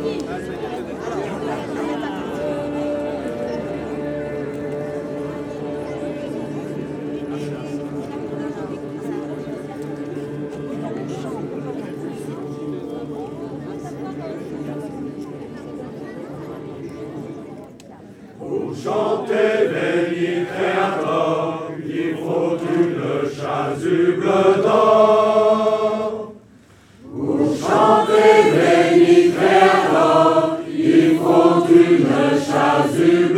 Chantez, béni Créateur, il faut une chasuble d'or. Pour chanter, béni Créateur, il faut une chasuble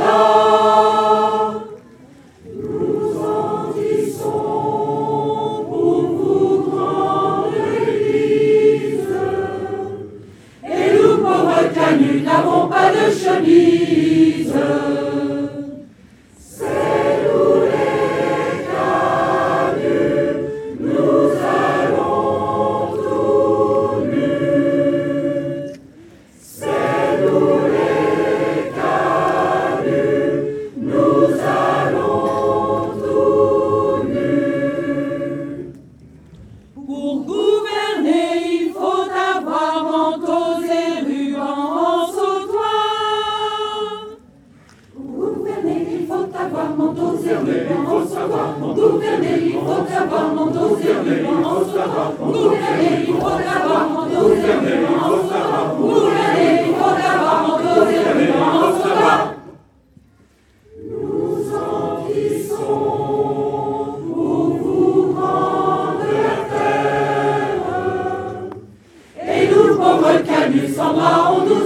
d'or. Nous endissons pour vous grande Église, et nous pauvres canuts n'avons pas de chemise. Sans bras, on nous